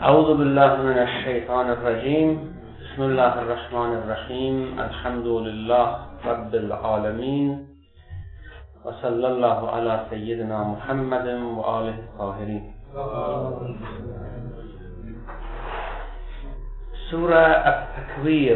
أعوذ بالله من الشيطان الرجيم. بسم الله الرحمن الرحيم. الحمد لله رب العالمين وصلى الله على سيدنا محمد وآله الطاهرين. سورة التكوير.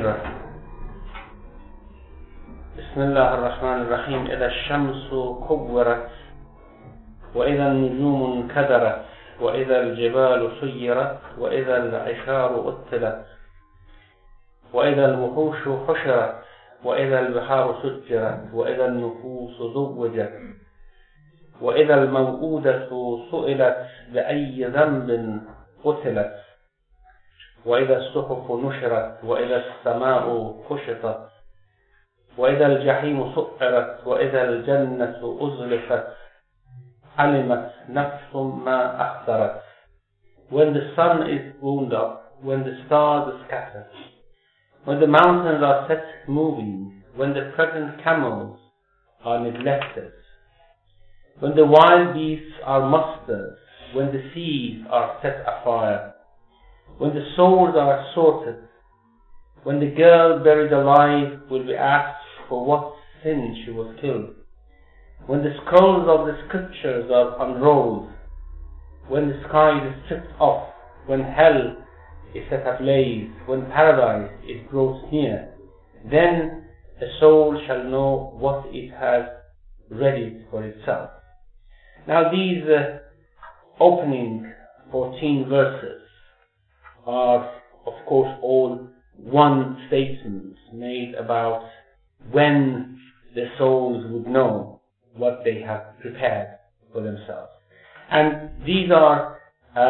بسم الله الرحمن الرحيم. إذا الشمس كورت وإذا النجوم انكدرت وإذا الجبال سيرت وإذا العشار أطلت وإذا الوحوش حشرت وإذا البحار سجرت وإذا النفوس زوجت وإذا الموءودة سئلت بأي ذنب قتلت وإذا الصحف نشرت وإذا السماء كشطت وإذا الجحيم سعرت وإذا الجنة أزلفت علمت نفس ما أحضرت. When the sun is wound up, when the stars are scattered, when the mountains are set moving, when the pregnant camels are neglected, when the wild beasts are mustered, when the seas are set afire, when the souls are sorted, when the girl buried alive will be asked for what sin she was killed, when the scrolls of the scriptures are unrolled, when the sky is stripped off, when hell is set ablaze, when paradise is brought near, then the soul shall know what it has readied for itself. Now these opening 14 verses are of course all one statement made about when the souls would know what they have prepared for themselves. And these are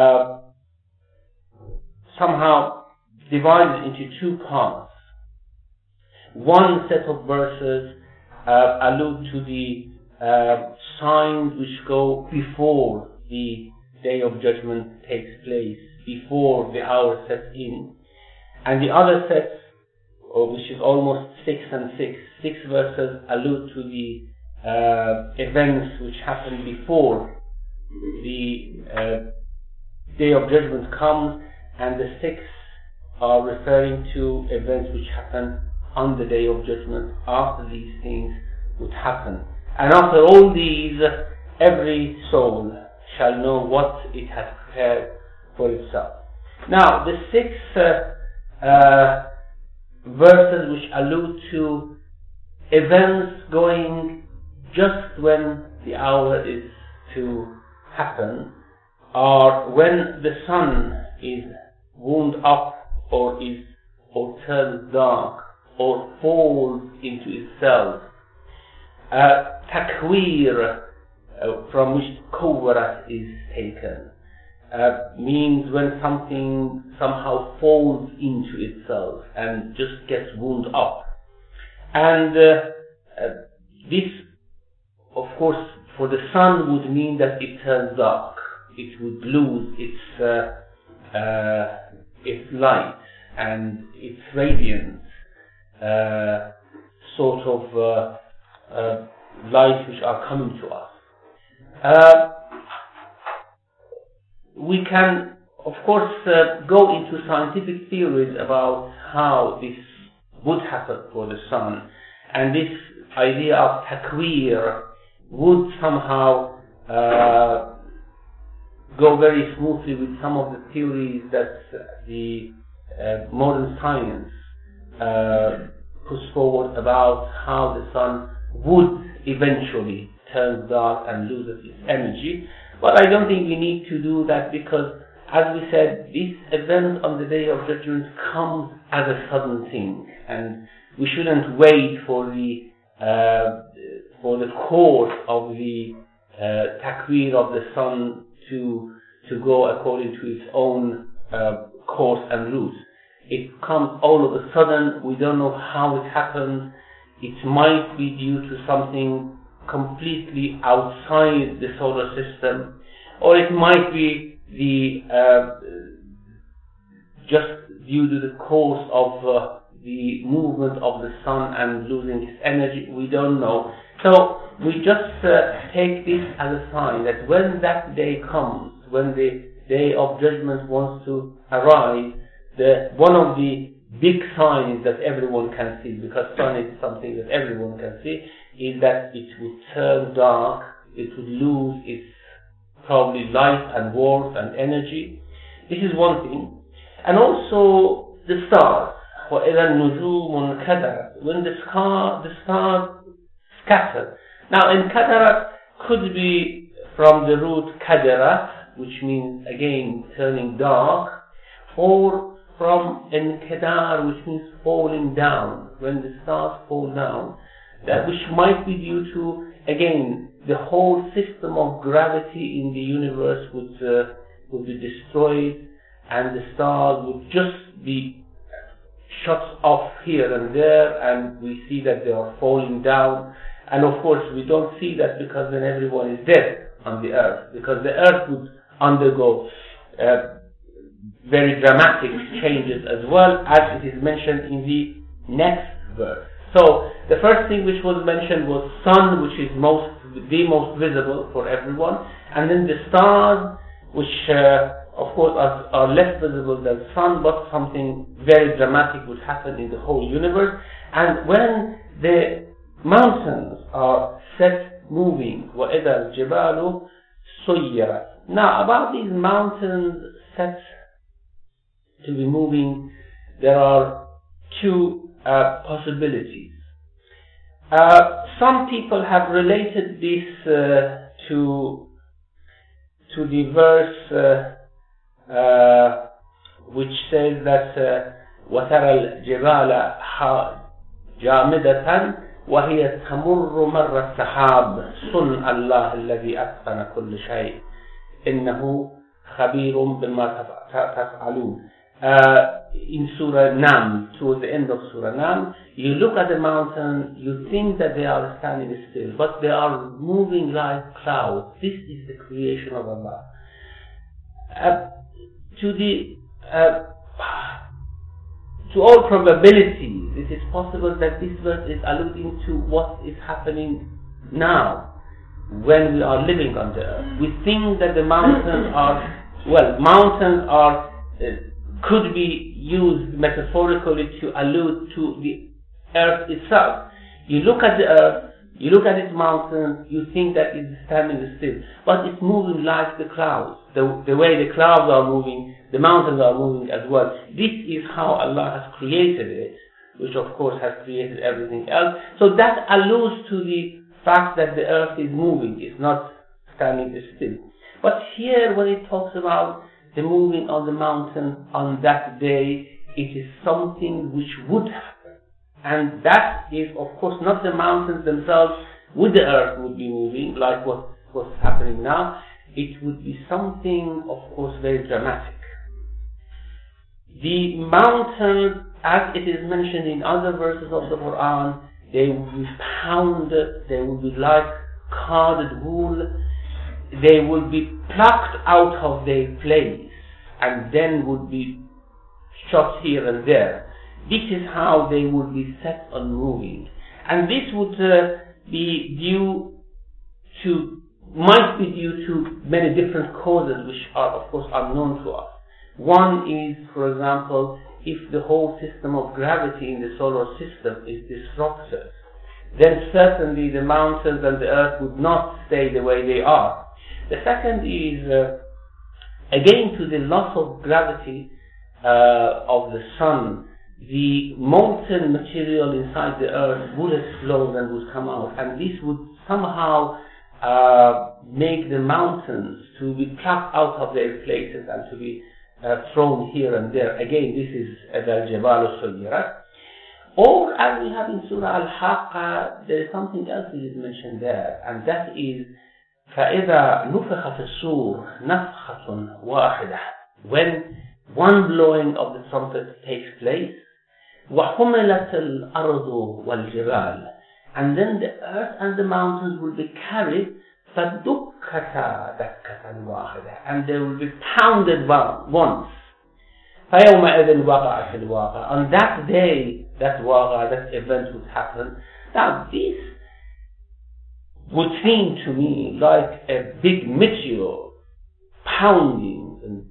somehow divided into two parts. One set of verses allude to the signs which go before the day of judgment takes place, before the hour sets in. And the other set, which is almost 6 and 6 verses, allude to the events which happen before the day of judgment comes, and the 6 are referring to events which happen on the day of judgment after these things would happen. And after all these, every soul shall know what it has prepared for itself. Now, the 6 verses which allude to events going just when the hour is to happen are when the sun is wound up or turns dark or falls into itself. Takwir, from which kawara is taken, means when something somehow falls into itself and just gets wound up. And this, of course, for the sun would mean that it turns dark. It would lose its light and its radiance, sort of light which are coming to us. We can, of course, go into scientific theories about how this would happen for the sun, and this idea of takwir would somehow go very smoothly with some of the theories that the modern science puts forward about how the sun would eventually turn dark and loses its energy. But I don't think we need to do that, because, as we said, this event on the day of judgment comes as a sudden thing, and we shouldn't wait for the course of the takwir of the sun to go according to its own course and route. It comes all of a sudden. We don't know how it happens. It might be due to something completely outside the solar system, or it might be just due to the course of the movement of the sun and losing its energy. We don't know. So we just take this as a sign that when that day comes, when the Day of Judgment wants to arise, one of the big signs that everyone can see, because sun is something that everyone can see, is that it would turn dark, it would lose its probably light and warmth and energy. This is one thing. And also the stars. وَإِذَا النُّجُومُ انْكَدَرَتْ, when the stars scatter. Now, Inkadarat could be from the root kadarat, which means again turning dark, or from Inkadar, which means falling down. When the stars fall down, that which might be due to, again, the whole system of gravity in the universe would be destroyed, and the stars would just be shut off here and there, and we see that they are falling down. And of course we don't see that because then everyone is dead on the earth, because the earth would undergo very dramatic changes as well, as it is mentioned in the next verse. So the first thing which was mentioned was sun, which is the most visible for everyone, and then the stars, which of course are less visible than sun, but something very dramatic would happen in the whole universe. And when the mountains are set moving, وَإِذَا الْجِبَالُ سُيِّرَتْ. Now, about these mountains set to be moving, there are two possibilities. Some people have related this to the verse which says that وَتَرَى الْجِبَالَ جَامِدَةً وَهِيَ تَمُرُّ مَرَّ السَّحَابِ صُنْعَ اللَّهِ الَّذِي أَتْقَنَ كُلَّ شَيْءٍ إِنَّهُ خَبِيرٌ بِمَا تَفْعَلُونَ. In Surah Nam, towards the end of Surah Nam, you look at the mountain, you think that they are standing still, but they are moving like clouds. This is the creation of Allah. To all probability, it is possible that this verse is alluding to what is happening now, when we are living on the earth. We think that the mountains are, could be used metaphorically to allude to the earth itself. You look at the earth, you look at its mountains, you think that it's standing still, but it's moving like the clouds. The way the clouds are moving, the mountains are moving as well. This is how Allah has created it, which of course has created everything else. So that alludes to the fact that the earth is moving, it's not standing still. But here when it talks about the moving on the mountain on that day, it is something which would happen. And that is of course not the mountains themselves with the earth would be moving like what's happening now. It would be something of course very dramatic. The mountains, as it is mentioned in other verses of the Quran, they will be pounded, they will be like carded wool, they will be plucked out of their place and then would be shot here and there. This is how they would be set on moving. And this would might be due to many different causes which are of course unknown to us. One is, for example, if the whole system of gravity in the solar system is disrupted, then certainly the mountains and the earth would not stay the way they are. The second is, again, to the loss of gravity of the sun, the molten material inside the earth would explode and would come out, and this would somehow make the mountains to be plucked out of their places and to be thrown here and there. Again, this is al-Jibal Suyirat. Or, as we have in Surah Al-Haqqa, there is something else that is mentioned there, and that is فَإِذَا نُفِخَ فِي الصُّورِ نَفْخَةٌ وَاحِدَةٌ. When one blowing of the trumpet takes place, وَحُمِلَتِ الْأَرْضُ وَالْجِبَالِ, and then the earth and the mountains will be carried فَدُكَّتَا دَكَّةً وَاحِدَةً, and they will be pounded once. فَيَوْمَئِذٍ وَقَعَتِ الْوَاقِعَةُ. On that day, that event would happen. Now this would seem to me like a big meteor pounding and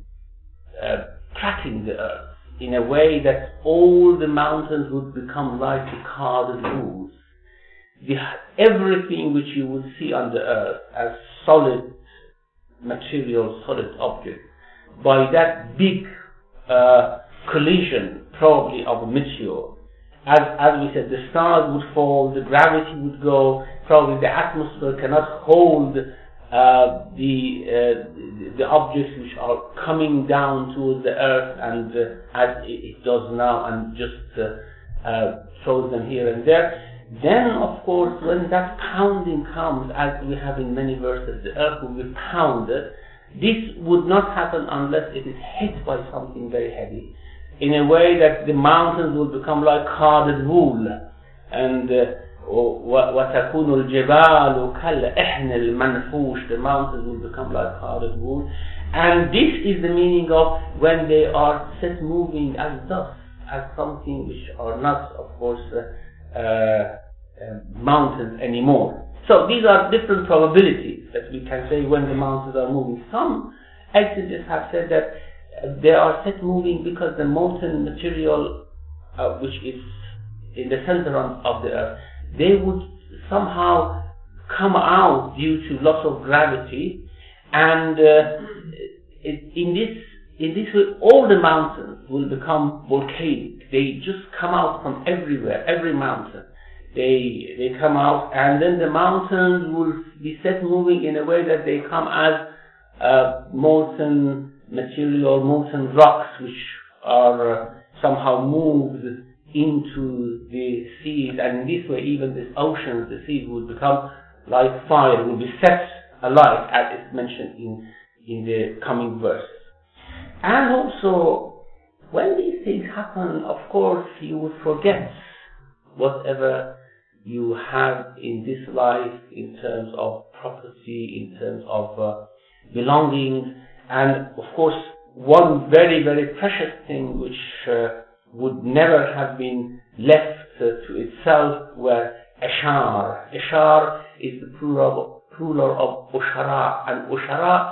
cracking the earth in a way that all the mountains would become like the carded walls. Everything which you would see on the earth as solid material, solid object, by that big collision, probably of a meteor, as we said, the stars would fall, the gravity would go, probably the atmosphere cannot hold the objects which are coming down towards the earth, and as it does now, and just throws them here and there. Then, of course, when that pounding comes, as we have in many verses, the earth will be pounded. This would not happen unless it is hit by something very heavy, in a way that the mountains will become like carded wool, and وَتَكُونُ الْجِبَالُ كَالْإِحْنِ الْمَنْفُوشِ, the mountains will become like carded wool. And this is the meaning of when they are set moving as dust, as something which are not, of course, mountains anymore. So these are different probabilities that we can say when the mountains are moving. Some exegetes have said that they are set moving because the molten material which is in the center of the earth, they would somehow come out due to loss of gravity, and in this way all the mountains will become volcanic. They just come out from everywhere, every mountain. They come out, and then the mountains will be set moving in a way that they come as molten material, molten rocks, which are somehow moved into the seas, and in this way even the oceans, the seas will become like fire, will be set alight, as is mentioned in the coming verse. And also, when these things happen, of course, you will forget whatever you have in this life in terms of property, in terms of belongings, and of course one very, very precious thing which would never have been left to itself were ashar. Ashar is the plural of ushara, and ushara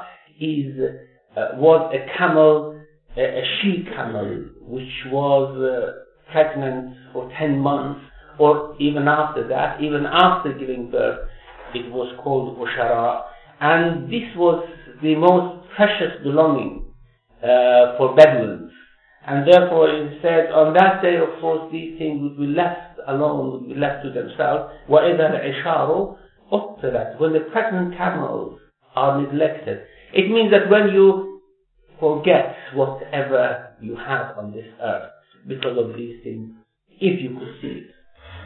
was a camel, a she camel, which was pregnant for 10 months, or even after that, even after giving birth, it was called ushara. And this was the most precious belonging for Bedouins. And therefore it is said, on that day, of course, these things would be left alone, would be left to themselves. وَإِذَا الْعِشَارُ أُطِّلَتْ, when the pregnant camels are neglected. It means that when you forget whatever you have on this earth because of these things, if you could see it.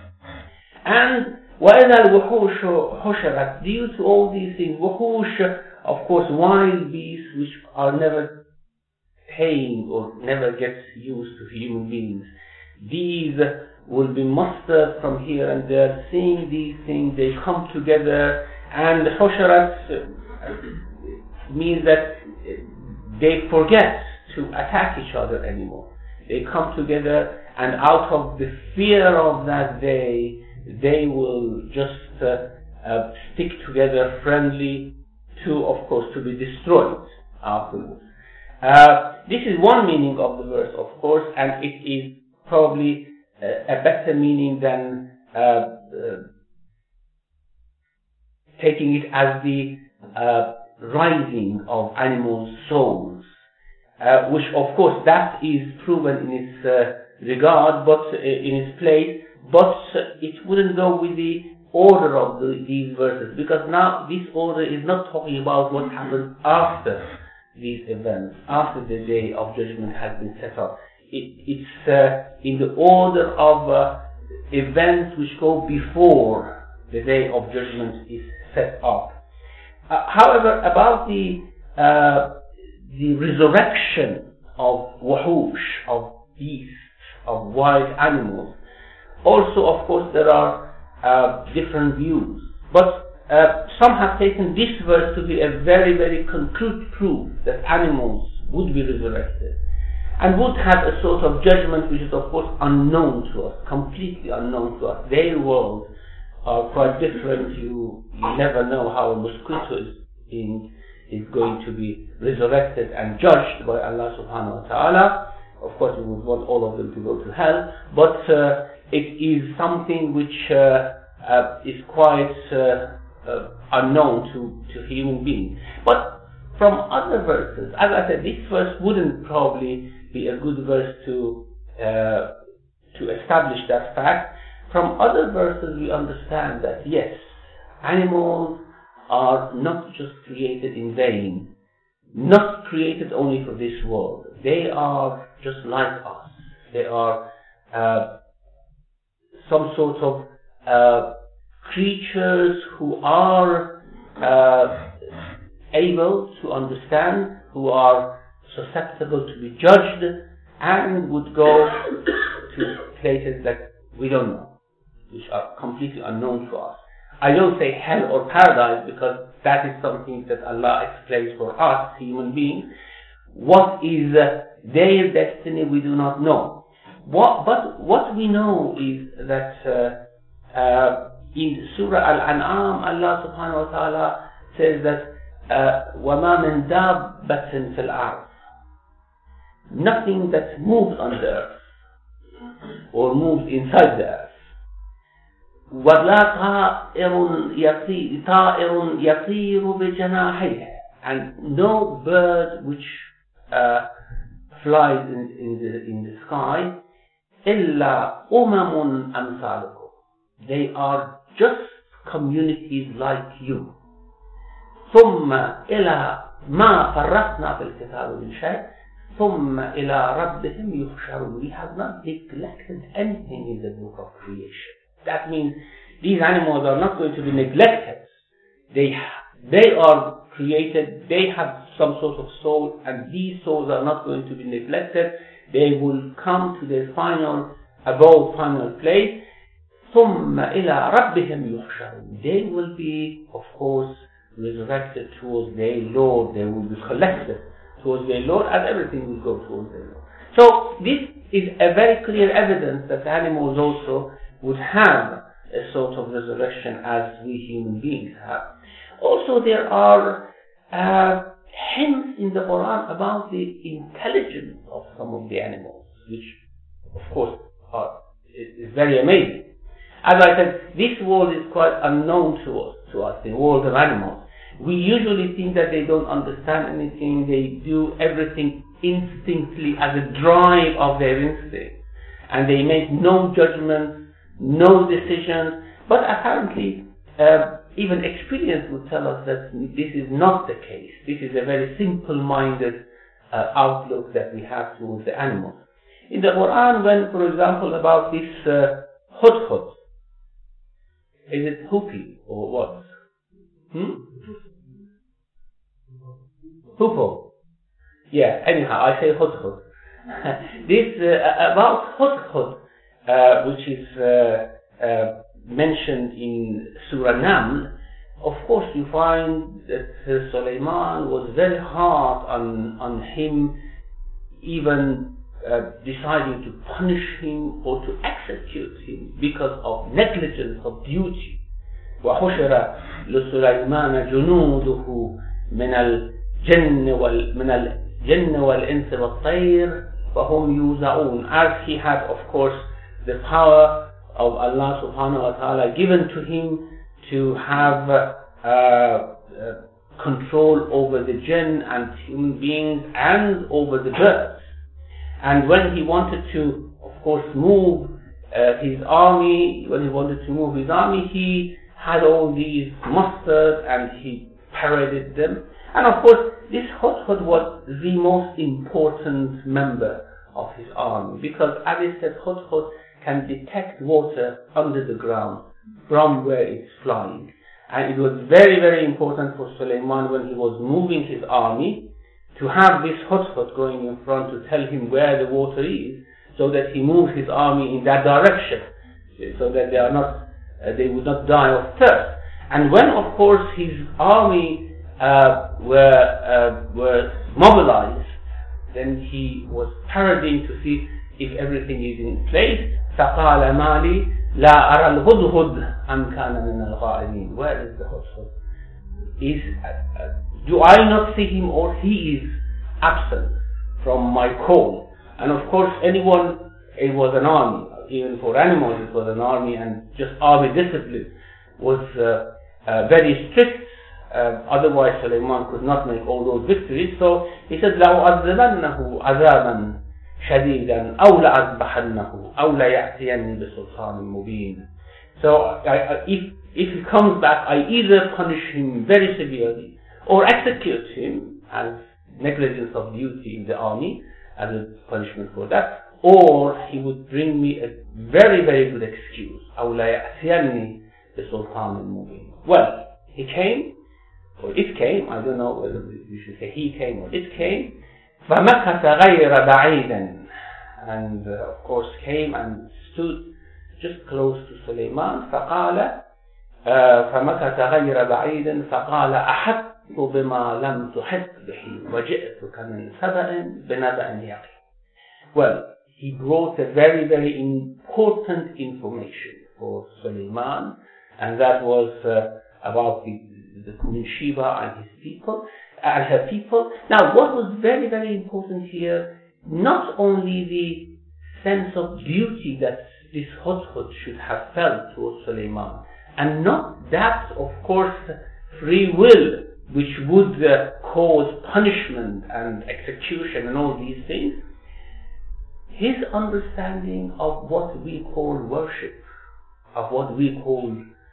And وَإِذَا الْوُحُوشُ حُشِرَتْ, due to all these things, wuhush, of course, wild beasts which are never tame or never get used to human beings. These will be mustered from here and there. Seeing these things, they come together, and husharat means that they forget to attack each other anymore. They come together, and out of the fear of that day, they will just stick together friendly to, of course, to be destroyed afterwards. This is one meaning of the verse, of course, and it is probably a better meaning than taking it as the rising of animal souls, which, of course, that is proven in its regard, but in its place, but it wouldn't go with the order of these verses, because now this order is not talking about what happens after these events, after the day of judgment has been set up. It's in the order of events which go before the day of judgment is set up. However, about the resurrection of wuhush, of beasts, of wild animals, also, of course, there are different views. But some have taken this verse to be a very, very concrete proof that animals would be resurrected and would have a sort of judgment which is, of course, unknown to us, completely unknown to us. Their worlds are quite different. You never know how a mosquito is in is going to be resurrected and judged by Allah subhanahu wa ta'ala. Of course, we would want all of them to go to hell, but it is something which is quite unknown to human beings. But from other verses, as I said, this verse wouldn't probably be a good verse to establish that fact. From other verses we understand that yes, animals are not just created in vain, not created only for this world. They are just like us. They are some sort of creatures who are able to understand, who are susceptible to be judged, and would go to places that we don't know, which are completely unknown to us. I don't say hell or paradise because that is something that Allah explains for us, human beings. What is their destiny, we do not know. But what we know is that in Surah Al-An'am, Allah subhanahu wa ta'ala says that وَمَا مِن دَابَّةٍ فِي الْأَرْضِ, nothing that moves on the earth or moves inside the earth. وَلَا طَائِرٌ يَطِيرُ بِجَنَاحَيْهِ, and no bird which flies in the sky, إِلَّا أُمَمٌ أَمْثَالُكُمْ, they are just communities like you. ثُمَّ إِلَى مَا فَرَّقْنَا فِي الْكِتَابِ مِنْ شَيْءٍ ثُمَّ إِلَى رَبِّهِمْ يُحْشَرُونَ, we have not neglected anything in the book of creation. That means these animals are not going to be neglected. They are created, they have some sort of soul, and these souls are not going to be neglected. They will come to their final abode, final place. ثُمَّ إِلَى رَبِّهِمْ يُحْشَرُونَ, they will be, of course, resurrected towards their Lord. They will be collected towards their Lord, as everything will go towards their Lord. So this is a very clear evidence that animals also would have a sort of resurrection as we human beings have. Also, there are hints in the Quran about the intelligence of some of the animals, which, of course, is very amazing. As I said, this world is quite unknown to us, the world of animals. We usually think that they don't understand anything, they do everything instinctively as a drive of their instinct, and they make no judgments, no decisions. But apparently, even experience would tell us that this is not the case. This is a very simple-minded outlook that we have towards the animals. In the Quran, when, for example, about this hudhud, is it hupi or what? Hoopoe. Yeah, anyhow, I say hudhud. This, about hudhud, which is mentioned in Surah Naml, of course you find that Sulaiman was very hard on him, even deciding to punish him or to execute him because of negligence of duty. وحشر لسليمان جنوده من الجن والإنس والطير فهم يوزعون, as he had, of course, the power of Allah subhanahu wa ta'ala given to him to have control over the jinn and human beings and over the birds. And when he wanted to, of course, move his army, he had all these mustard and he paraded them. And of course, this hudhud was the most important member of his army, because as it said, hudhud can detect water under the ground from where it's flying. And it was very, very important for Sulaiman when he was moving his army to have this hudhud going in front to tell him where the water is, so that he moves his army in that direction, so that they would not die of thirst. And when, of course, his army were mobilized, then he was parading to see if everything is in place. فَقَالَ مَالِي لَا أَرَى الْهُدْهُدْ أَمْ كَانَ مِنَ الْغَائِبِينَ. Where is the hudhud? do I not see him, or he is absent from my call? And of course, anyone, it was an army. Even for animals, it was an army, and just army discipline was very strict. Otherwise, Sulaiman could not make all those victories. So he said, لَأُعَذِّبَنَّهُ عَذَابًا شَدِيدًا أَوْ لَأَذْبَحَنَّهُ أَوْ لَيَأْتِيَنِّي بِسُلْطَانٍ مُبِينٍ. So if he comes back, I either punish him very severely or execute him as negligence of duty in the army as a punishment for that, or he would bring me a very, very good excuse. أَوْ لَيَأْتِيَنِّي بِسُلْطَانٍ مُبِينٍ. Well, he came, or it came, I don't know whether we should say he came or it came. فَمَكَثَ غَيْرَ بَعِيدٍ. And of course came and stood just close to Sulaiman. فَقَالَ فَمَكَثَ غَيْرَ بَعِيدٍ فَقَالَ أَحَطْتُ بِمَا لَمْ تُحِطْ بِهِ وَجِئْتُكَ مِنْ سَبَإٍ بِنَبَإٍ يَقِينٍ. Well, he brought a very, very important information for Sulaiman, and that was about the Queen Sheba and his people, and her people. Now, what was very, very important here, not only the sense of duty that this hudhud should have felt towards Sulaiman, and not that, of course, free will, which would cause punishment and execution and all these things. His understanding of what we call worship, of what we call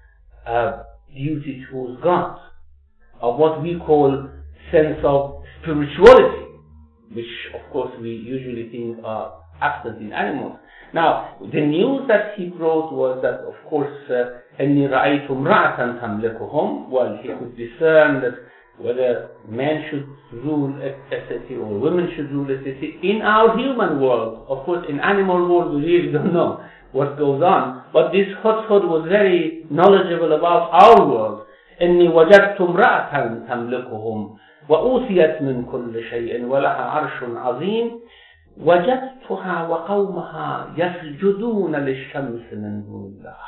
duty towards God, of what we call sense of spirituality, which of course we usually think are absent in animals. Now, the news that he brought was that, of course, أَنِّي رَأَيْتُ امْرَأَةً تَمْلِكُهُمْ. Well, he could discern that whether men should rule a city or women should rule a city. In our human world, of course, in animal world, we really don't know what goes on. But this hudhud was very knowledgeable about our world. إِنِّي وَجَدْتُ امْرَأَةً تَمْلِكُهُمْ وَأُوتِيَتْ مِنْ كُلِّ شَيْءٍ وَلَهَا عَرْشٌ عَظِيمٌ وَجَدْتُهَا وَقَوْمَهَا يَسْجُدُونَ لِلشَّمْسِ مِنْ دُونِ اللَّهِ.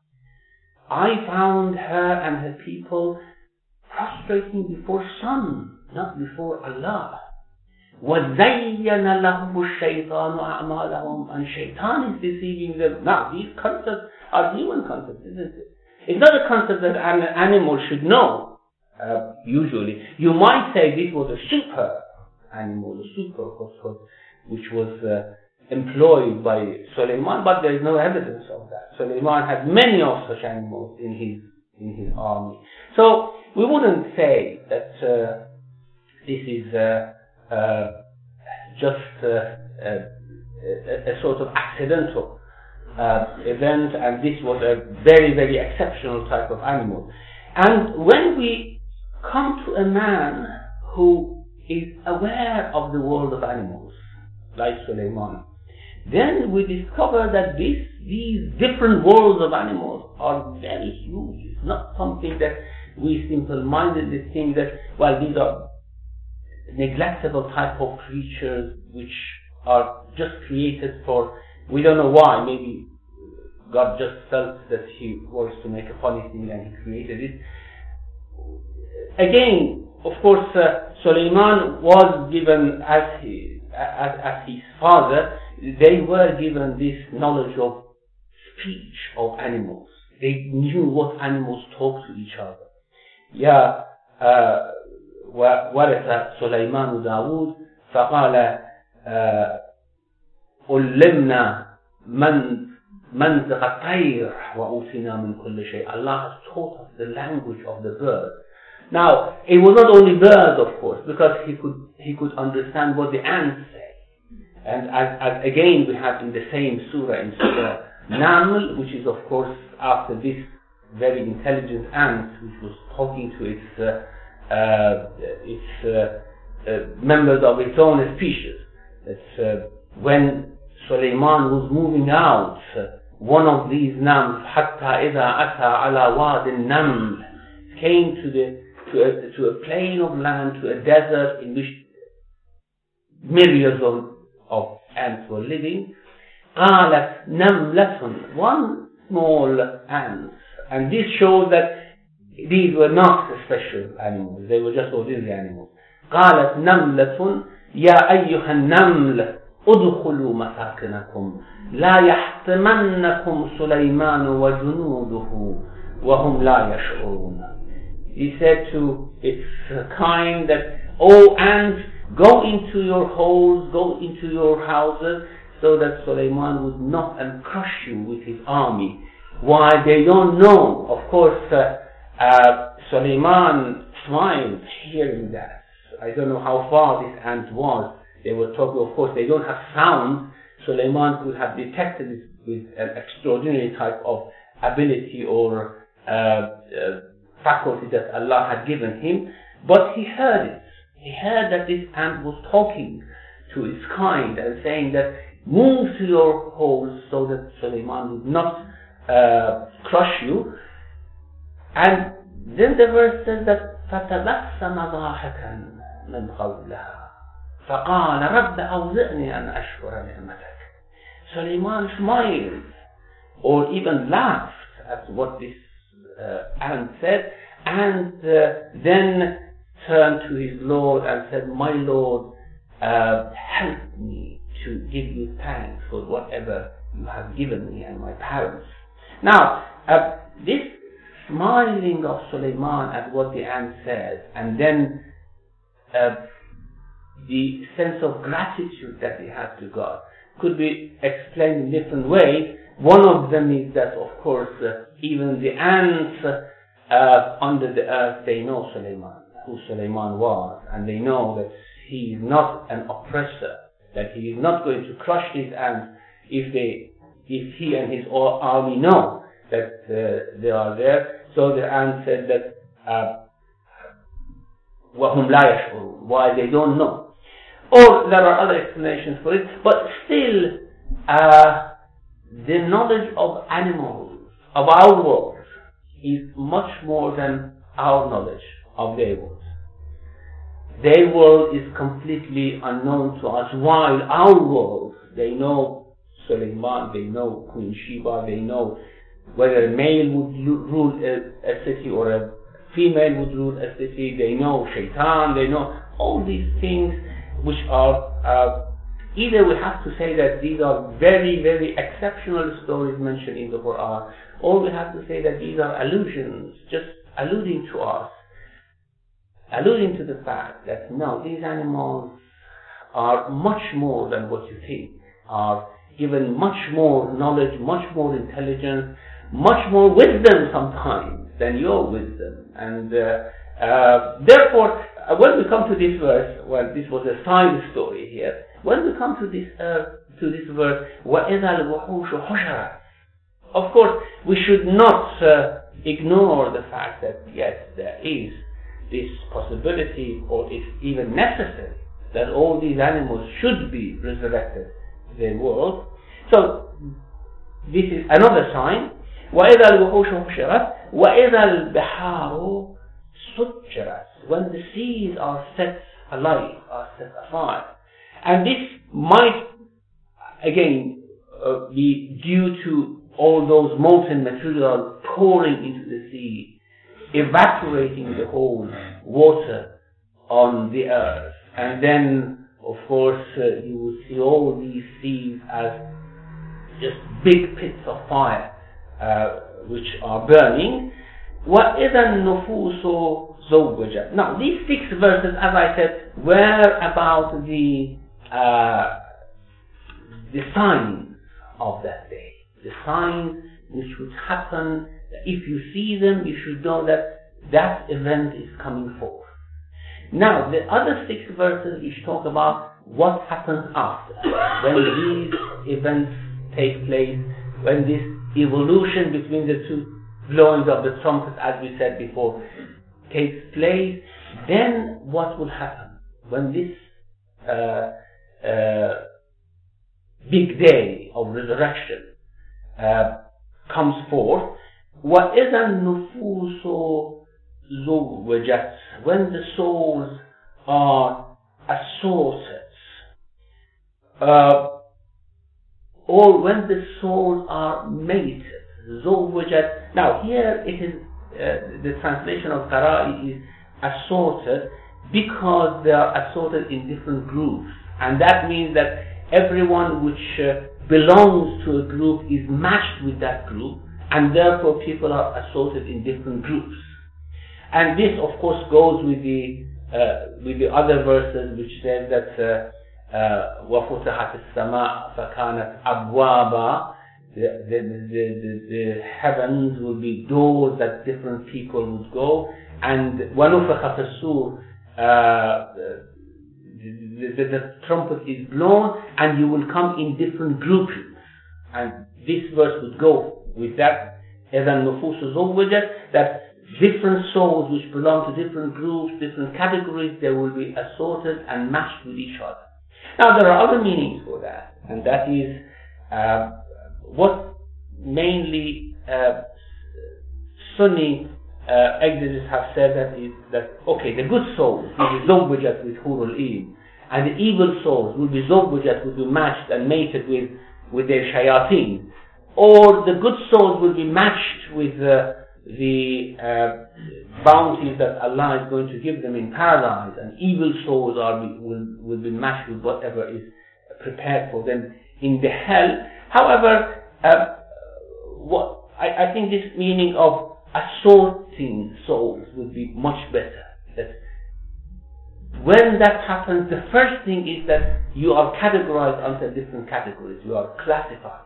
I found her and her people prostrating before sun, not before Allah. وَزَيَّنَ لَهُمُ الشَّيْطَانُ أَعْمَالَهُم. And shaitan is deceiving them. Now, these concepts are human concepts, isn't it? It's not a concept that an animal should know, usually. You might say this was a super animal, a super hudhud, which was employed by Sulaiman, but there is no evidence of that. Sulaiman had many of such animals in his army. So, we wouldn't say that this is just a sort of accidental event, and this was a very, very exceptional type of animal. And when we come to a man who is aware of the world of animals, like Sulaiman, then we discover that these different worlds of animals are very huge. It's not something that we simple-mindedly think that, well, these are neglectable type of creatures which are just created for, we don't know why, maybe God just felt that he wants to make a funny thing and he created it. Again, of course, Sulaiman was given, as his father, they were given this knowledge of speech of animals. They knew what animals talk to each other. يا ورث سليمان داود فقال علمنا منطق الطير وأوتينا من كل شيء. Allah has taught us the language of the bird. Now, it was not only birds, of course, because he could understand what the ants say. And as again we have in the same surah, in Surah Naml, which is of course after this very intelligent ant, which was talking to its members of its own species. That when Sulaiman was moving out, one of these nams, حتى إذا أتى على واد النمل, came to a plain of land, to a desert in which myriads of ants were living. قالت نملة, one small ant. And this shows that these were not special animals, they were just ordinary animals. قالت نملة يا أيها النمل ادخلوا مساكنكم لا يحطمنكم سليمان وجنوده وهم لا يشعرون. He said to its kind that, "Oh ants, go into your holes, go into your houses, so that Sulaiman would not crush you with his army." Why, they don't know. Of course, Sulaiman smiled hearing that. I don't know how far this ant was. They were talking, of course, they don't have sound. Sulaiman could have detected this with an extraordinary type of ability or faculty that Allah had given him. But he heard it. He heard that this ant was talking to its kind and saying that, "Move to your holes so that Sulaiman would not crush you." And then the verse says that فَتَبَسَّمَ ضَاحِكًا مِنْ قَوْلِهَا فَقَالَ رَبَّ أَوْزِعْنِي أَنْ أَشْكُرَ نِعْمَتَكَ. Sulaiman smiled or even laughed at what this ant said, and then turned to his Lord and said, "My Lord, help me to give you thanks for whatever you have given me and my parents." Now, this smiling of Sulaiman at what the ant said, and then the sense of gratitude that he had to God, could be explained in different ways. One of them is that, of course, even the ants under the earth, they know Sulaiman, who Sulaiman was, and they know that he is not an oppressor, that he is not going to crush these ants if he and his army know that they are there. So the ant said that وَهُمْ لَا يَشْعُرُونَ, why they don't know. Or there are other explanations for it, but still the knowledge of animals, of our world, is much more than our knowledge of their world. Their world is completely unknown to us, while our world, they know Sulaiman, they know Queen Sheba, they know whether a male would rule a city or a female would rule a city, they know Shaitan, they know all these things which are, either we have to say that these are very, very exceptional stories mentioned in the Quran, or we have to say that these are allusions, just alluding to us, alluding to the fact that no, these animals are much more than what you think, are given much more knowledge, much more intelligence, much more wisdom sometimes than your wisdom. And therefore, when we come to this verse, well, this was a side story here. When we come to this verse, وَإِذَا الْوُحُوشُ حُشَرَتْ, of course, we should not ignore the fact that yes, there is this possibility, or it's even necessary, that all these animals should be resurrected to their world. So, this is another sign. وَإِذَا الْوُحُوشُ حُشِرَتْ وَإِذَا الْبِحَارُ سُجِّرَتْ, when the seas are set alight, are set afire. And this might, again, be due to all those molten material pouring into the sea, evaporating the whole water on the earth. And then, of course, you will see all these seas as just big pits of fire, which are burning. وَإِذَا النُّفُوسُ زُوِّجَتْ. Now, these 6 verses, as I said, were about the signs of that day. The signs which would happen. If you see them, you should know that that event is coming forth. Now, the other 6 verses which talk about what happens after, when these events take place, when this evolution between the 2 blowings of the trumpet, as we said before, takes place, then what will happen when this big day of resurrection comes forth? وَإِذَا النُّفُوسُ زُوِّجَتْ, when the souls are assorted, or when the souls are mated. زُوِّجَتْ. Now here it is the translation of qara'i is assorted, because they are assorted in different groups, and that means that everyone which belongs to a group is matched with that group, and therefore people are assorted in different groups. And this, of course, goes with the other verses which says that وَفُتِحَتِ السَّمَاءُ فَكَانَتْ أَبْوَابًا. The heavens will be doors that different people would go, and وَنُفِخَ فِي الصُّورِ, the trumpet is blown, and you will come in different groupings. And this verse would go with that, إِذَا النُّفُوسُ زُوِّجَتْ, that different souls which belong to different groups, different categories, they will be assorted and matched with each other. Now there are other meanings for that, and that is what mainly Sunni exegetes have said, that okay, the good souls will be zawwajat with hurul ain, and the evil souls will be zawwajat, will be matched and mated with their shayateen, or the good souls will be matched with the bounties that Allah is going to give them in paradise, and evil souls will be matched with whatever is prepared for them in the hell. However, I think this meaning of assorting souls would be much better. That when that happens, the first thing is that you are categorized under different categories. You are classified.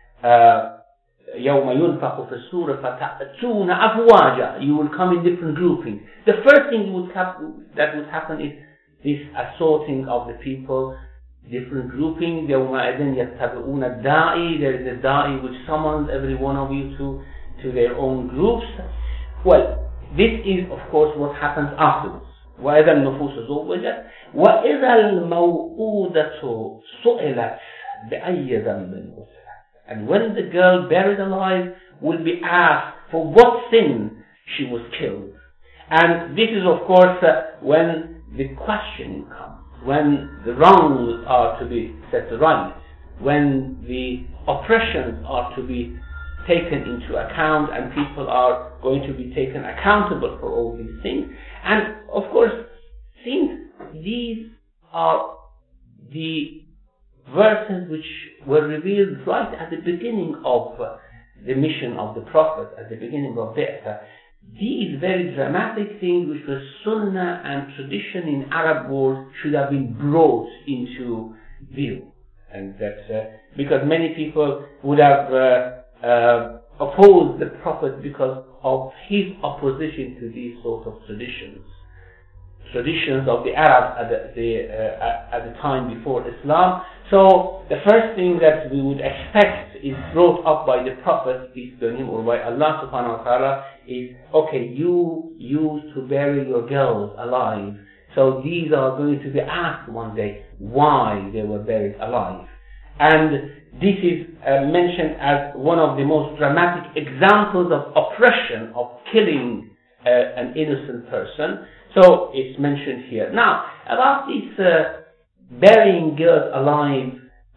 يَوْمَ يُنْفَخُ فِي الصُّورِ فَتَأْتُونَ أَفْوَاجًا. You will come in different groupings. The first thing that would happen is this assorting of the people, different groupings. يَوْمَئِذٍ يَتَّبِعُونَ الدَّاعِي. There is a da'i which summons every one of you to their own groups. Well, this is of course what happens afterwards. وَإِذَا النُّفُوسُ زُوِّجَتْ وَإِذَا الْمَوْءُودَةُ سُئِلَتْ بِأَيِّ ذَنبٍ. And when the girl buried alive will be asked for what sin she was killed. And this is of course when the questioning comes, when the wrongs are to be set right, when the oppressions are to be taken into account, and people are going to be taken accountable for all these things. And of course, since these are the verses which were revealed right at the beginning of the mission of the Prophet, at the beginning of Bi'tha, these very dramatic things which were sunnah and tradition in Arab world should have been brought into view. And that's because many people would have opposed the Prophet because of his opposition to these sort of traditions of the Arabs at the time before Islam. So the first thing that we would expect is brought up by the Prophet, peace be on him, or by Allah subhanahu wa ta'ala, is, okay, you used to bury your girls alive, so these are going to be asked one day why they were buried alive. And this is mentioned as one of the most dramatic examples of oppression, of killing an innocent person. So it's mentioned here. Now, about this burying girls alive,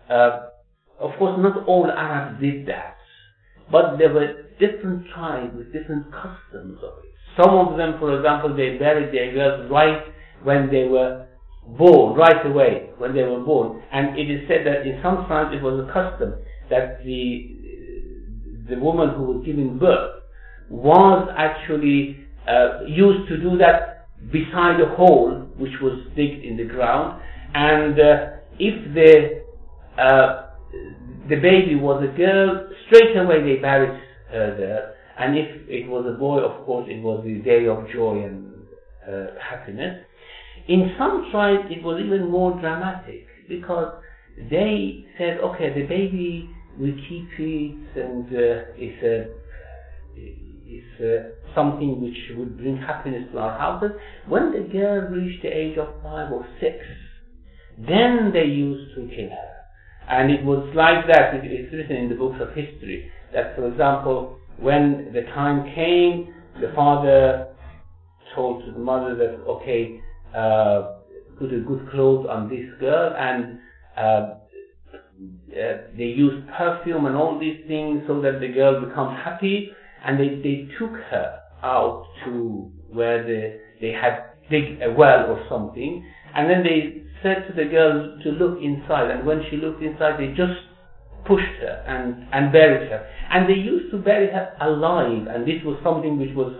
of course not all Arabs did that, but there were different tribes with different customs of it. Some of them, for example, they buried their girls right when they were born, right away when they were born. And it is said that in some tribes it was a custom that the woman who was giving birth was actually used to do that beside a hole which was digged in the ground, and if the baby was a girl, straight away they buried her there, and if it was a boy, of course it was the day of joy and happiness. In some tribes it was even more dramatic, because they said, okay, the baby, we keep it, and it's something which would bring happiness to our houses. When the girl reached the age of 5 or 6, then they used to kill her. And it was like that, it's written in the books of history, that, for example, when the time came, the father told to the mother that, okay, put a good clothes on this girl, and they used perfume and all these things so that the girl becomes happy, and they took her out to where they had dig a well or something, and then they said to the girl to look inside, and when she looked inside, they just pushed her and buried her. And they used to bury her alive, and this was something which was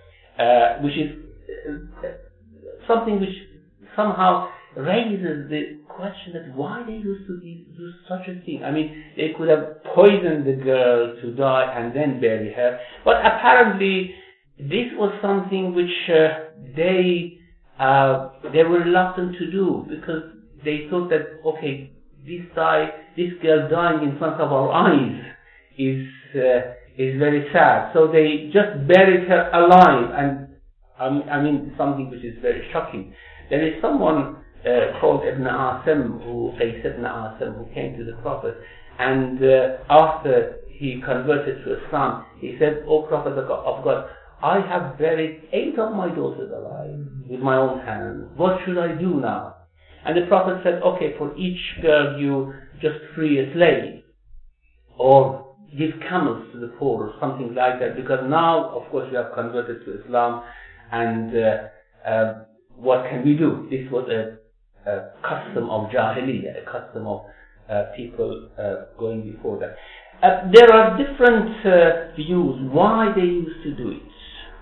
something which somehow raises the question that why they used to do such a thing. I mean, they could have poisoned the girl to die and then bury her, but apparently this was something which they were reluctant to do, because they thought that, okay, this girl dying in front of our eyes is very sad. So they just buried her alive, and I mean something which is very shocking. There is someone called Ibn Asim, Qais ibn Asim, who came to the Prophet, and after he converted to Islam, he said, "O Prophet of God, I have buried 8 of my daughters alive with my own hands. What should I do now?" And the Prophet said, "Okay, for each girl you just free a slave, or give camels to the poor, or something like that, because now, of course, you have converted to Islam, and what can we do?" This was a custom of Jahiliyyah, a custom of people going before that. There are different views why they used to do it.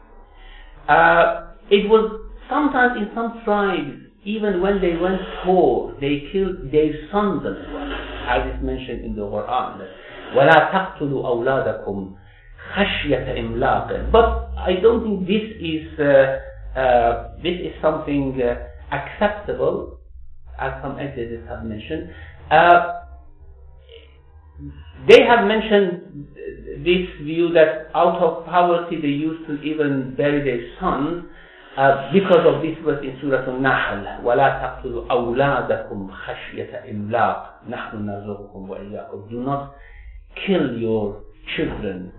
It was sometimes in some tribes, even when they went poor, they killed their sons as well, as is mentioned in the Quran. وَلَا تَقْتُلُوا أَوْلَادَكُمْ خَشْيَةَ إِمْلَاقٍ. But I don't think this is something acceptable, as some exegetes have mentioned. They have mentioned this view that out of poverty they used to even bury their sons, because of this verse in Surah Al-Nahl, وَلَا تَقْتُلُوا أَوْلَادَكُمْ خَشْيَةَ إِمْلَاقٍ نَحْنُ نَرْزُقُكُمْ وَإِيَّاكُمْ. Do not kill your children,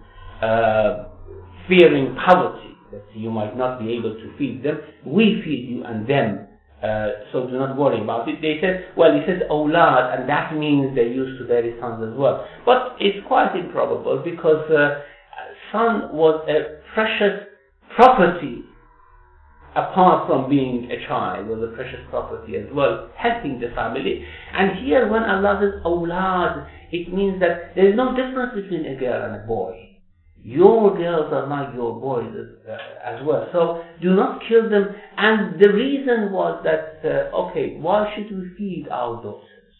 fearing poverty, that you might not be able to feed them. We feed you and them, so do not worry about it. They said, well, it says awlad, and that means they used to bury sons as well. But it's quite improbable, because son was a precious property. Apart from being a child, was a precious property as well, helping the family. And here when Allah says awlad, it means that there is no difference between a girl and a boy. Your girls are like your boys as well. So do not kill them. And the reason was that, okay, why should we feed our daughters?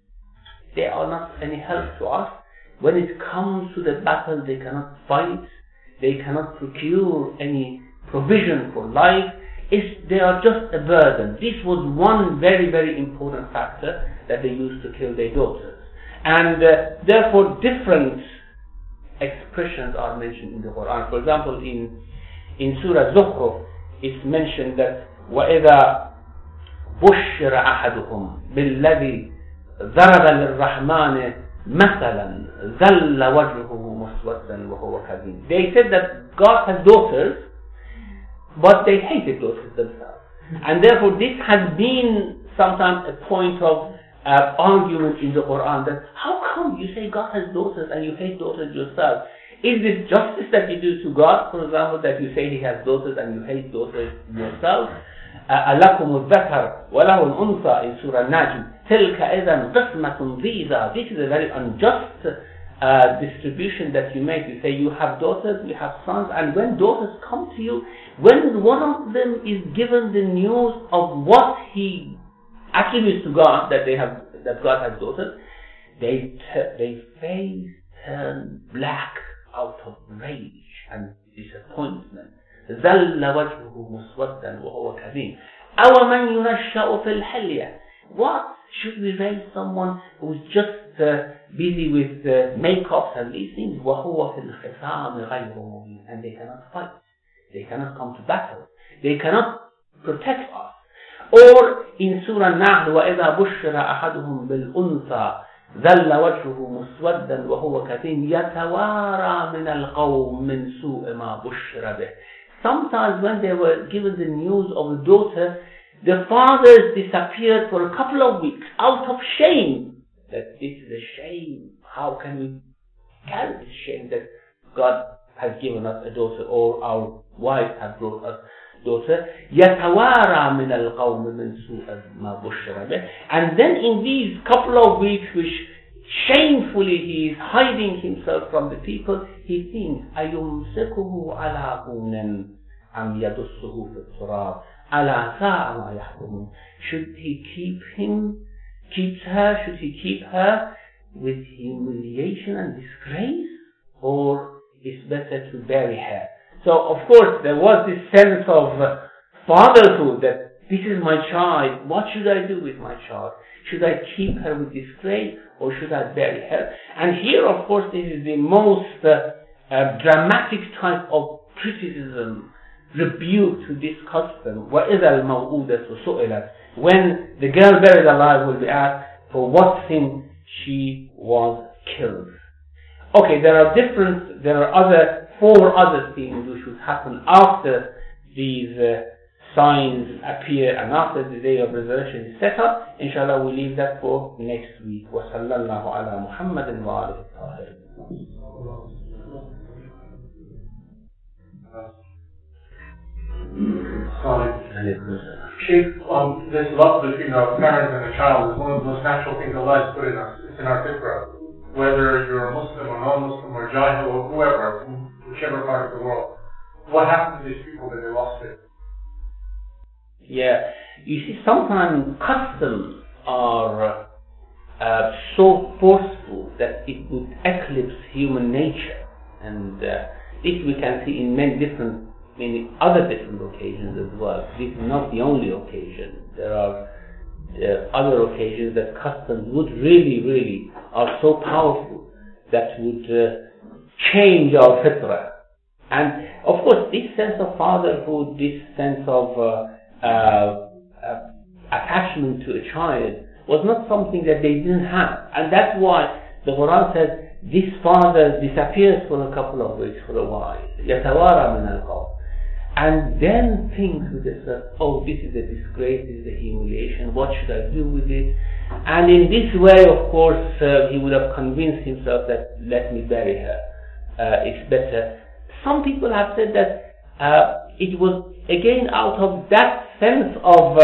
They are not any help to us. When it comes to the battle, they cannot fight. They cannot procure any provision for life. They are just a burden. This was one very, very important factor that they used to kill their daughters. And therefore different expressions are mentioned in the Quran. For example, in Surah Zukhruf, it's mentioned that وَإِذَا بُشِّرَ أَحَدُهُمْ بِالَّذِي ضَرَبَ لِلرَّحْمَنِ مَثَلًا ظَلَّ وَجْهُهُ مُسْوَدًّا وَهُوَ كَظِيمٌ. They said that God has daughters, but they hated daughters themselves. And therefore this has been sometimes a point of argument in the Quran, that how come you say God has daughters and you hate daughters yourself? Is this justice that you do to God, for example, that you say He has daughters and you hate daughters yourself? أَلَكُمُ الذَّكَرُ وَلَهُ الْأُنْثَى in Surah Najm. تِلْكَ إِذًا قِسْمَةٌ ضِيزَى. This is a very unjust distribution that you make. You say you have daughters, you have sons, and when daughters come to you, when one of them is given the news of what he attributes to God, that God has daughters, their face turn black out of rage and disappointment. ظَلَّ وَجْهُهُ مُسْوَدًّا وَهُوَ كَظِيمٌ. أَوَمَنْ يُنَشَّأُ فِي الْحِلْيَةِ. What should we raise someone who is just busy with makeups and these things? وَهُوَ فِي الْخِصَامِ غَيْرُ مُبِينٍ. And they cannot fight. They cannot come to battle. They cannot protect us. Or in Surah Nahl, وَإِذَا بُشِّرَ أَحَدُهُمْ بِالْأُنْثَى ظَلَّ وَجْهُهُ مُسْوَدًّا وَهُوَ كَظِيمٌ يَتَوَارَى مِنَ الْقَوْمِ مِنْ سُوءِ مَا بُشِّرَ بِهِ. Sometimes when they were given the news of a daughter, the fathers disappeared for a couple of weeks out of shame. That this is a shame. How can we carry this shame that God has given us a daughter, or our wives have brought us daughter. يَتَوَارَى مِنَ الْقَوْمِ مِنْ سُوءِ مَا بُشِّرَ بِهِ. And then in these couple of weeks, which shamefully he is hiding himself from the people, he thinks, أَيُمْسِكُهُ عَلَىٰ هُونٍ أَمْ يَدُسُّهُ فِي التُّرَابِ أَلَا سَاءَ مَا يَحْكُمُونَ. Should he keep her with humiliation and disgrace, or it's better to bury her? So, of course, there was this sense of fatherhood, that this is my child, what should I do with my child? Should I keep her with disgrace, or should I bury her? And here, of course, this is the most dramatic type of criticism, rebuke to this custom. وَإِذَا الْمَوْءُودَةُ سُئِلَتْ. When the girl buried alive will be asked for what sin she was killed. Okay, there are four other things which would happen after these signs appear and after the day of resurrection is set up. Inshallah, we leave that for next week. وَصَلَّى اللَّهُ عَلَى مُحَمَّدٍ وَآلِهِ الطَّاهِرِينَ. Sheikh, this love between a parent and a child is one of the most natural things Allah has put in us. It's in our fitrah. Whether you're a Muslim or non-Muslim or Jahil or whoever, from whichever part of the world. What happened to these people that they lost it? Yeah, you see, sometimes customs are so forceful that it would eclipse human nature, and this we can see in many other different occasions as well. This is not the only occasion. There are other occasions that customs would really are so powerful that would change our fitrah. And of course, this sense of fatherhood, this sense of attachment to a child was not something that they didn't have. And that's why the Quran says this father disappears for a couple of weeks, for a while. يَتَوَارَى مِنَ الْقَوْمِ. And then thinks with himself, oh, this is a disgrace, this is a humiliation, what should I do with it? And in this way, of course, he would have convinced himself that let me bury her. It's better. Some people have said that it was again out of that sense of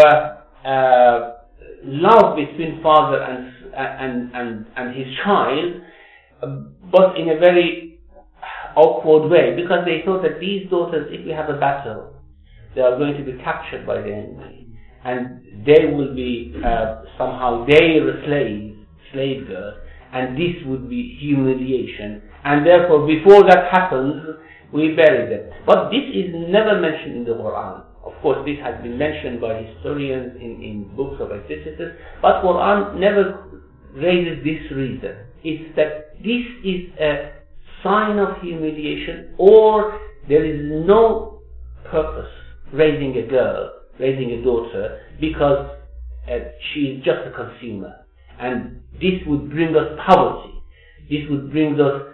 love between father and his child, but in a very awkward way, because they thought that these daughters, if we have a battle, they are going to be captured by the enemy, and they will be somehow their slave girls, and this would be humiliation, and therefore before that happens, we bury them. But this is never mentioned in the Quran. Of course, this has been mentioned by historians in books of exegesis, but Quran never raises this reason. It's that this is a sign of humiliation, or there is no purpose raising a girl, raising a daughter, because she is just a consumer, and this would bring us poverty. This would bring us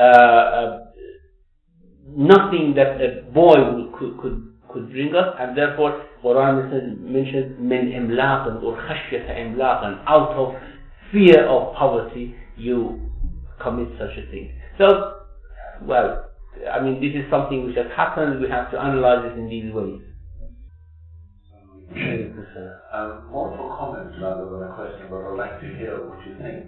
nothing that a boy could bring us, and therefore Quran mentions min imlaqan or khashyata imlaqan, out of fear of poverty you commit such a thing. So, well, I mean, this is something which has happened. We have to analyze it in these ways. More for comments rather than a question, but I'd like to hear what you think.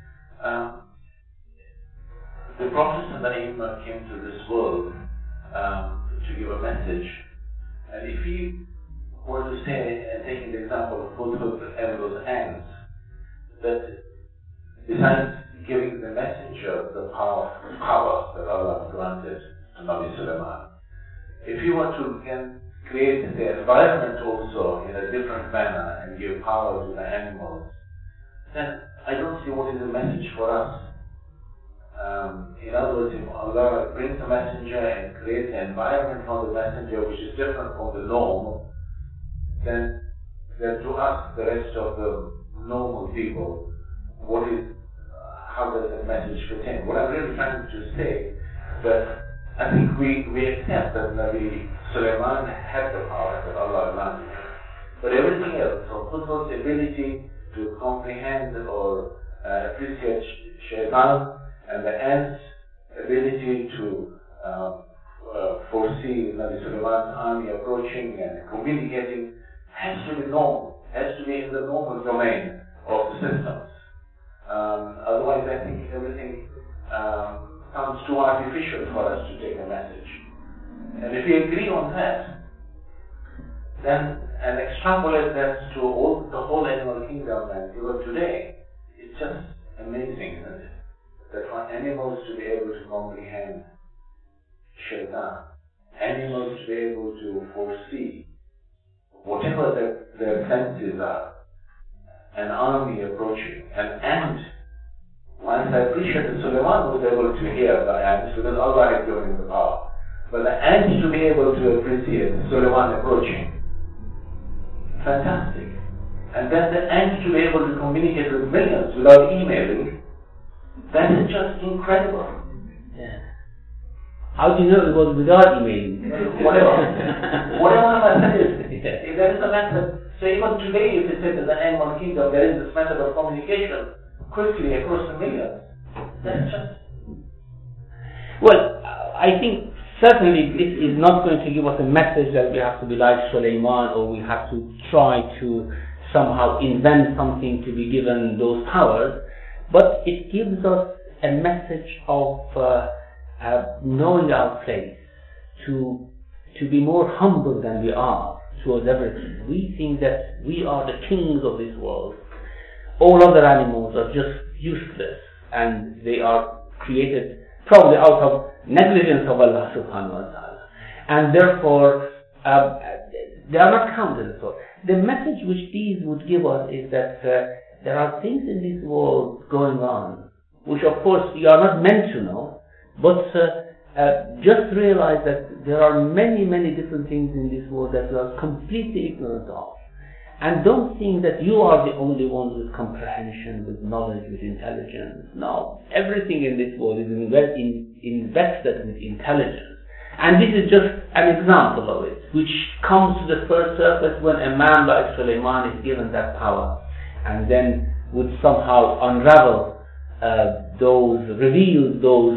The Prophet ﷺ came to this world to give a message, and if he were to say, and taking the example of Hudhud and those ants, that besides giving the messenger the power that Allah granted to Nabi Sulaiman, if he were to again create the environment also in a different manner and give power to the animals, then I don't see what is the message for us. In other words, if Allah brings a messenger and creates an environment for the messenger which is different from the norm, then to us, the rest of the normal people, how does that message fit in? What I'm really trying to say, that I think we accept that Nabi Sulaiman had the power that Allah granted, but everything else, from Hudhud's ability to comprehend or appreciate shaitan, and the ants' ability to army approaching and communicating has to be normal, has to be in the normal domain of the systems. Otherwise, I think everything sounds too artificial for us to take a message. And if we agree on that, then and extrapolate that to the whole animal kingdom and even today, it's just amazing, isn't it? That for animals to be able to comprehend shaitan, animals to be able to foresee whatever their senses are, an army approaching, an ant. Once I appreciate that Sulaiman was able to hear the ants because Allah had given him the power. But the ant to be able to appreciate Sulaiman approaching, fantastic. And then the ant to be able to communicate with millions without emailing, that is just incredible. Yeah. How do you know it was without emailing? Whatever the method is, if there is a method. So even today, if you say that the animal kingdom, there is this method of communication quickly across the millions. That's just... Well, I think certainly this is not going to give us a message that we have to be like Sulaiman or we have to try to somehow invent something to be given those powers, but it gives us a message of knowing our place, to be more humble than we are towards everything. We think that we are the kings of this world. All other animals are just useless and they are created probably out of negligence of Allah subhanahu wa ta'ala. And therefore, they are not counted at all. The message which these would give us is that there are things in this world going on, which of course you are not meant to know, but just realize that there are many, many different things in this world that you are completely ignorant of. And don't think that you are the only ones with comprehension, with knowledge, with intelligence. No, everything in this world is invested with intelligence. And this is just an example of it, which comes to the first surface when a man like Sulaiman is given that power, and then would somehow unravel reveal those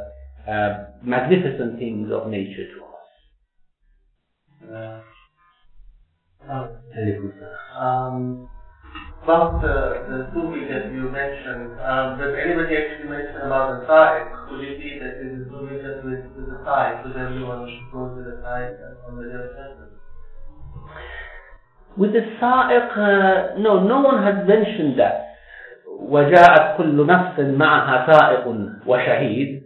magnificent things of nature to us. About the Sufi that you mentioned, does anybody actually mention about the side? Would it be that this is Sufi just with the side, because everyone should go to the side on the other side? With the sa'iq, no one has mentioned that. وَجَاءَتْ كُلُّ نَفْسٍ مَعَهَا سَائِقٌ وَشَهِيدٌ.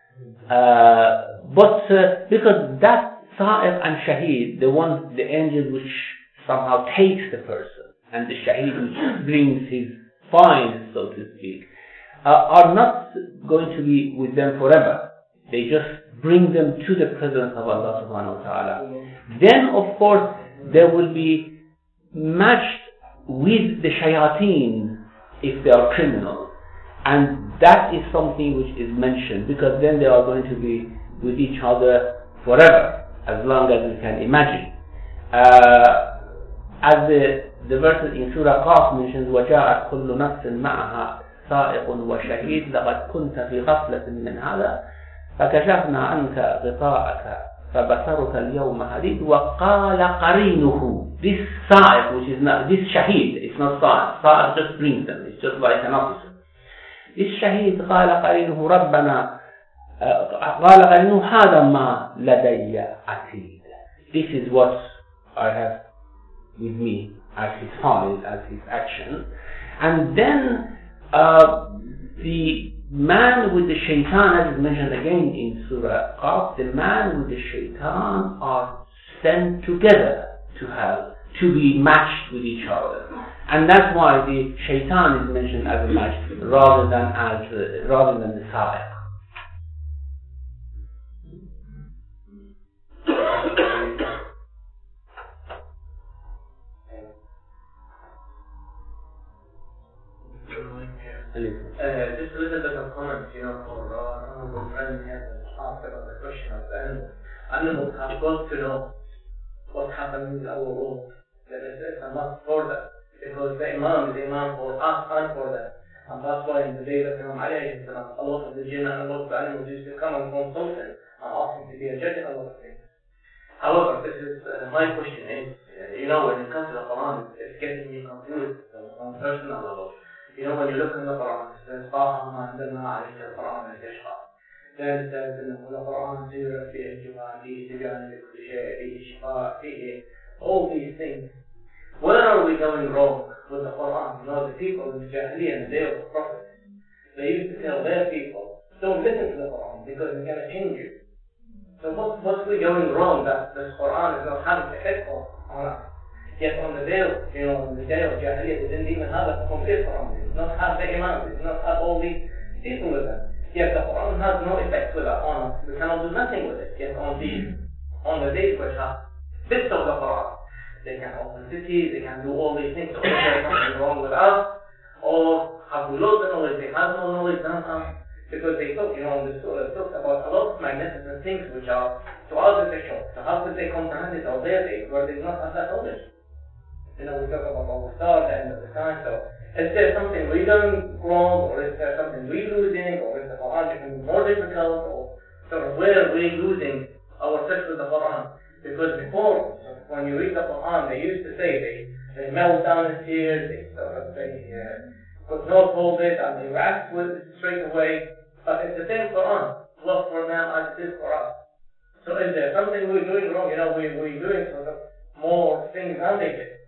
But because that sa'iq and shaheed, the angel which somehow takes the person, and the shaheed which brings his fines, so to speak, are not going to be with them forever. They just bring them to the presence of Allah subhanahu wa ta'ala. Then of course they will be matched with the shayateen if they are criminals. And that is something which is mentioned, because then they are going to be with each other forever, as long as we can imagine. As the verses in Surah Qaf mentions, وَجَاءَتْ كُلُّ نَفْسٍ مَعَهَا سَائِقٌ وَشَهِيدٌ لَقَدْ كُنْتَ فِي غَفْلَةٍ مِّنْ هَذَا فَكَشَفْنَا عَنْكَ غِطَاءَكَ فَبَصَرُكَ الْيَوْمَ حَدِيدٌ وَقَالَ قَرِينُهُ. This sa'iq, which is not, this shaheed, it's not sa'iq. Sa'iq just brings them, it's just like an officer. This shaheed قال قرينه ربنا قال قرينه هذا ما لدي عتيد. This is what I have with me as his files, as his actions. And then the man with the shaitan, as is mentioned again in Surah Qaf, the man with the shaitan are sent together to hell to be matched with each other. And that's why the shaitan is mentioned as a match rather than the sa'iq. Just a little bit of comment, for our honorable friend here that asked about the question of the animals. Animals have got to know what happens in our world. That is a must for them. Because the Imam is the Imam for us and for them. And that's why in the day of Imam Ali, a lot of the jinn and a lot of the animals used to come and consult him and ask him to be a judge in a lot of things. However, this is my question is, when it comes to the Quran, it's getting me confused on a personal level. When you look in the Quran, it says, then it says in the Quran, all these things. Where are we going wrong with the Quran? The people in the Jahiliyyah and the day of the Prophet, they used to tell their people, don't listen to the Quran because it's going to change you. So what's we going wrong that this Quran is not having effect on us? Yet on the day of, on the day of Jahiliyyah, they didn't even have a complete Quran. They did not have the Imam. They did not have all these people with them. Yet the Quran has no effect with us on us. We cannot do nothing with it. Yet on the days which have bits of the Quran, they can open cities, they can do all these things. So is there something wrong with us? Or have we lost the knowledge? They have no knowledge than us. Because they talk, in the surah, it talks about a lot of magnificent things which are to us beneficial. So how could they comprehend it on their days where they do not have that knowledge? We talk about all the stars, the end of the time. So is there something we doing wrong, or is there something we losing, or is the Quran becoming more difficult, or sort of where are we losing our touch with the Quran? Because before, when you read the Quran, they used to say they melt down in tears, they could not hold it, and they react with it straight away. But it's the same Quran, love for them as it is for us. So is there something we're doing wrong? We're doing sort of more things than they did.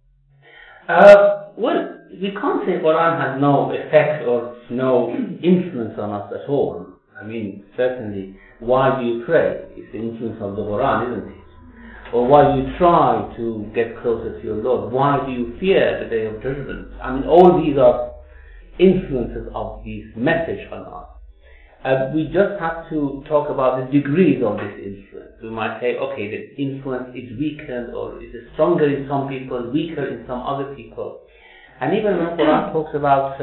Well, we can't say Quran has no effect or no influence on us at all. I mean, certainly, why do you pray? It's the influence of the Quran, isn't it? Or why do you try to get closer to your Lord? Why do you fear the Day of Judgment? I mean, all these are influences of this message on us. We just have to talk about the degrees of this influence. We might say, okay, the influence is weakened, or is it stronger in some people, weaker in some other people. And even when Quran talks about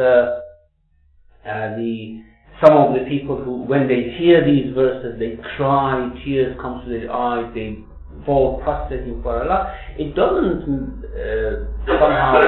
some of the people who, when they hear these verses, they cry, tears come to their eyes, they fall prostrating for Allah, it doesn't somehow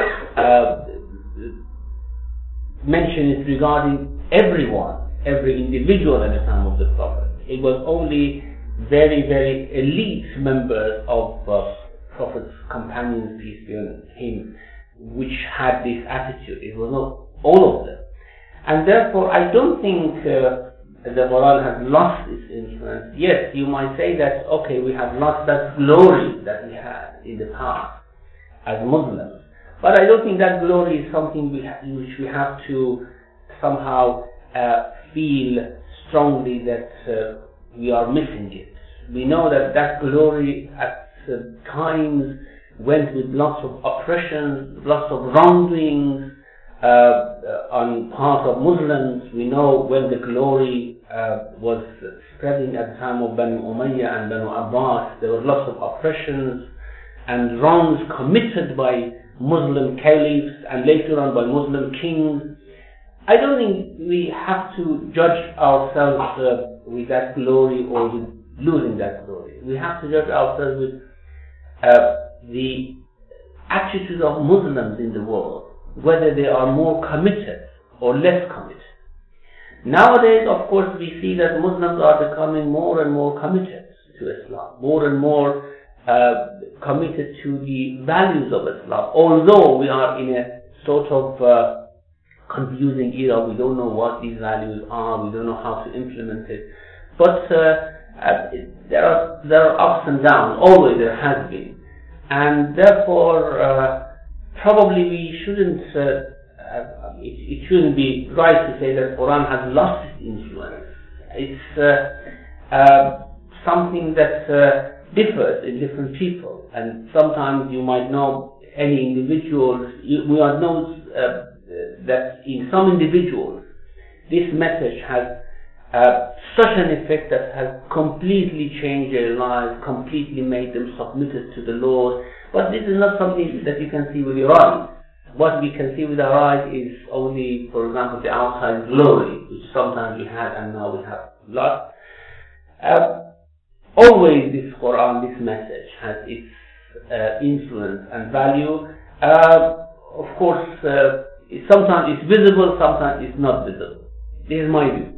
mention it regarding everyone, every individual at the time of the Prophet. It was only very, very elite members of Prophet's companions, peace be on him, which had this attitude. It was not all of them. And therefore, I don't think the Quran has lost its influence. Yes, you might say that, okay, we have lost that glory that we had in the past as Muslims. But I don't think that glory is something which we have to somehow feel strongly that we are missing it. We know that glory at times went with lots of oppressions, lots of wrongdoings on part of Muslims. We know when the glory was spreading at the time of Banu Umayyah and Banu Abbas, there were lots of oppressions and wrongs committed by Muslim caliphs and later on by Muslim kings. I don't think we have to judge ourselves with that glory or with losing that glory. We have to judge ourselves with the attitude of Muslims in the world, whether they are more committed or less committed. Nowadays, of course, we see that Muslims are becoming more and more committed to Islam, more and more committed to the values of Islam. Although we are in a sort of confusing era, we don't know what these values are, we don't know how to implement it. But there are ups and downs, always there has been. And therefore, probably we shouldn't, it shouldn't be right to say that Quran has lost its influence. It's something that differs in different people. And sometimes you might know any individuals, we are known that in some individuals, this message has such an effect that has completely changed their lives, completely made them submitted to the Lord. But this is not something that you can see with your eyes. What we can see with our eyes is only, for example, the outside glory, which sometimes we had and now we have lost. Always this Quran, this message has its influence and value. Of course, sometimes it's visible, sometimes it's not visible. This is my view.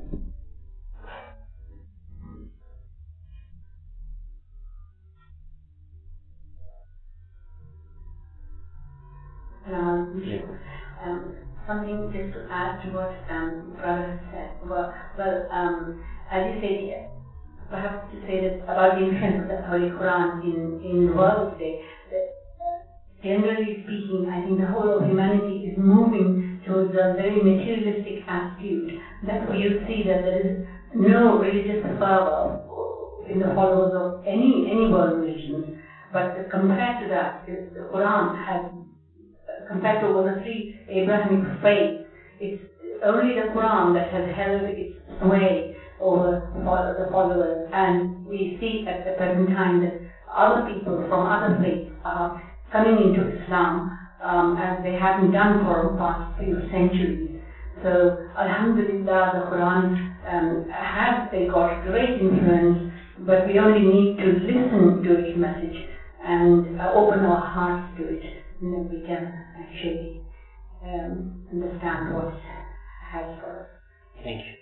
Something just to add to what brother said. Well, as you said, perhaps to say that about the influence of the Holy Quran in the world today, that generally speaking, I think the whole of humanity is moving towards a very materialistic attitude. Therefore, you see that there is no religious fervor in the followers of any world religion. But compared to that, the Quran has, compared to all the three Abrahamic faiths, it's only the Quran that has held its sway over the followers. And we see at the present time that other people from other faiths are coming into Islam as they haven't done for the past few centuries. So, Alhamdulillah, the Quran has got great influence, but we only need to listen to its message and open our hearts to it, and then we can actually understand what it has for us. Thank you.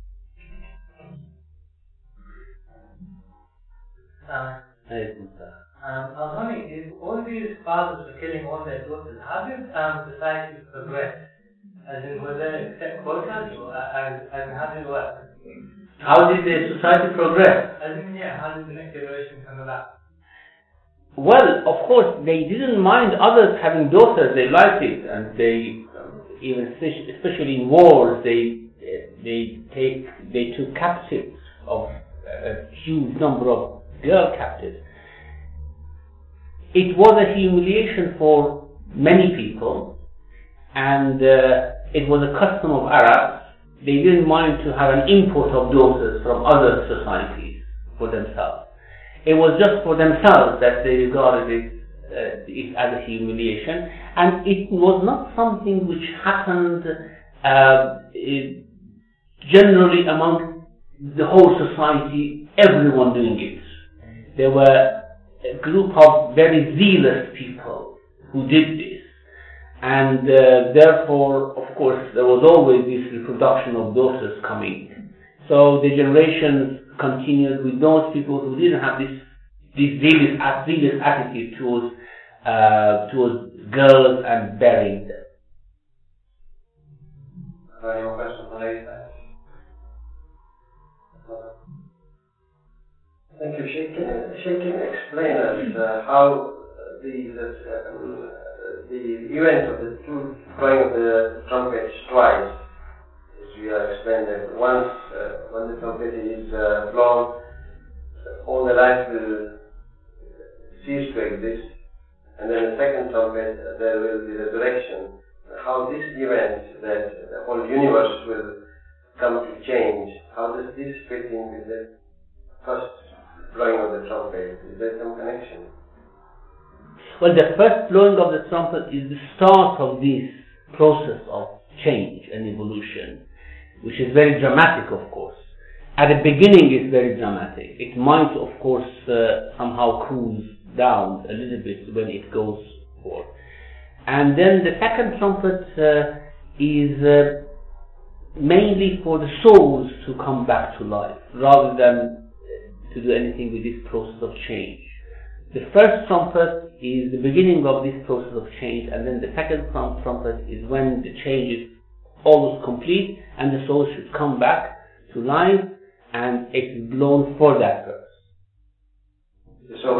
I was wondering, if all these fathers were killing all their daughters, how did society progress? As in, were there set quotas, or as in, how did it work? How did the society progress? As in, how did the next generation come about? Well, of course, they didn't mind others having daughters. They liked it, and they, even especially in wars, they took captives of a huge number of girl captives. It was a humiliation for many people, and it was a custom of Arabs. They didn't mind to have an import of daughters from other societies for themselves. It was just for themselves that they regarded it as a humiliation, and it was not something which happened generally among the whole society, everyone doing it. There were a group of very zealous people who did this, and therefore, of course, there was always this reproduction of daughters coming. So the generations continued with those people who didn't have this zealous attitude towards girls and bearing them. Any more questions on ladies? Thank you. Sheikh, can you explain us how the event of the two blowing of the trumpets twice, as we have explained that once when the trumpet is blown, all the life will cease to exist, and then the second trumpet there will be resurrection. How this event, that the whole universe will come to change, how does this fit in with the first blowing of the trumpet? Is there some connection? Well, the first blowing of the trumpet is the start of this process of change and evolution, which is very dramatic, of course. At the beginning, it's very dramatic. It might, of course, somehow cool down a little bit when it goes forward. And then the second trumpet is mainly for the souls to come back to life, rather than to do anything with this process of change. The first trumpet is the beginning of this process of change, and then the second trumpet is when the change is almost complete and the soul should come back to life, and it's blown for that purpose. So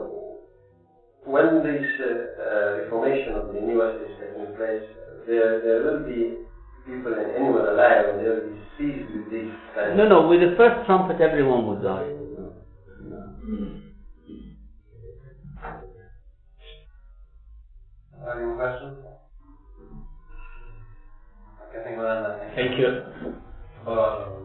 when this reformation of the universe is taking place, there will be people and animals alive, and they will be seized with this kind of... No, with the first trumpet everyone would die. Any more questions? Okay, I think we'll end that. Thank you.